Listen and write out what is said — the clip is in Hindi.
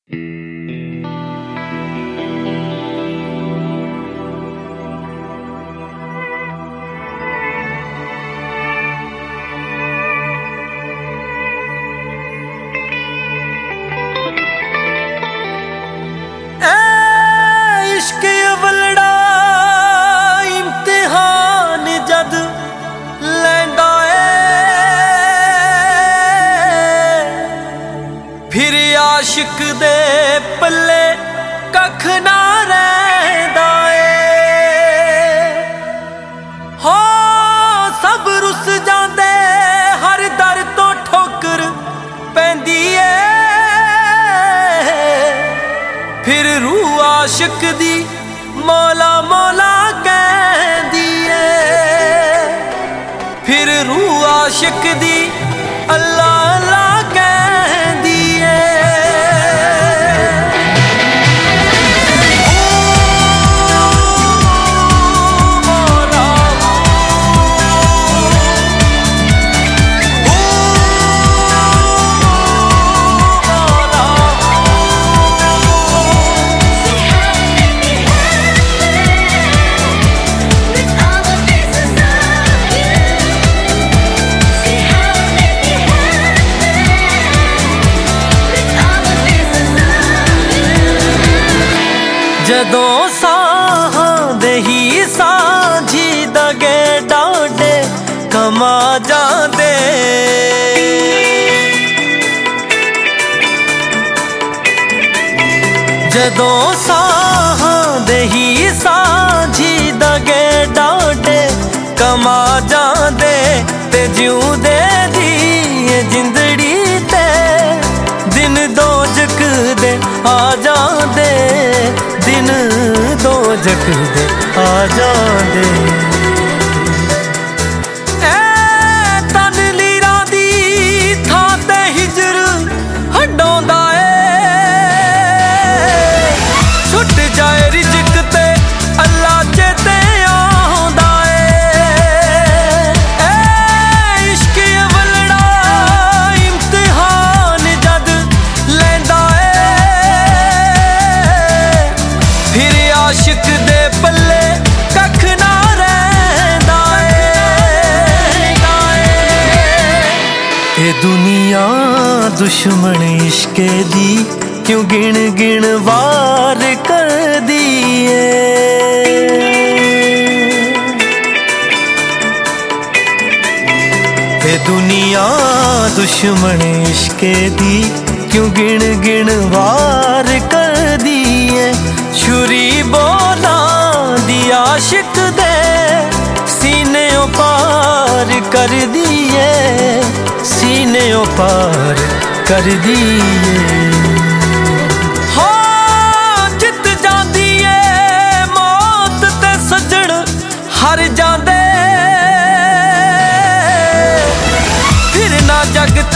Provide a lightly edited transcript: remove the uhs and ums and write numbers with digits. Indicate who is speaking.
Speaker 1: आशिक दे पल्ले कख ना रहिंदा ए हो सब रुस जांदे हर दर तो ठोकर पैंदी ए फिर रूह आशिक दी मौला मौला कहंदी ए फिर रूह आशिक दी अल्लाह अल्लाह कहंदी ए जदों साहां दे ही सांझी दगे डांडे कमा जांदे जदों साहां दे ही सांझी दगे डांडे कमा जांदे ते जिउंदे दी जिंदड़ी ते दिन दोजख दे आ जांदे दिन दोजख दे आ जांदे तन लीरां दी थां ते हिजर हंडोंदा ए छुट जाए रिज़्क ते अल्लाह चेते आउंदा ए इश्क अवलड़ा इम्तिहान जद लैंदा फिर आशिक दे पल्ले कख ना रहिंदा ए दुनिया दुश्मन इश्के दी क्यों गिण गिण वार कर दिए ए दुनिया दुश्मन इश्के दी क्यों गिण गिण वार कर दिए छुरी बोला दी आशिक दे सीने पार कर दिए सीने पार कर दिए हो जित जांदी ए मौत ते सजण हार जांदे फिर ना जग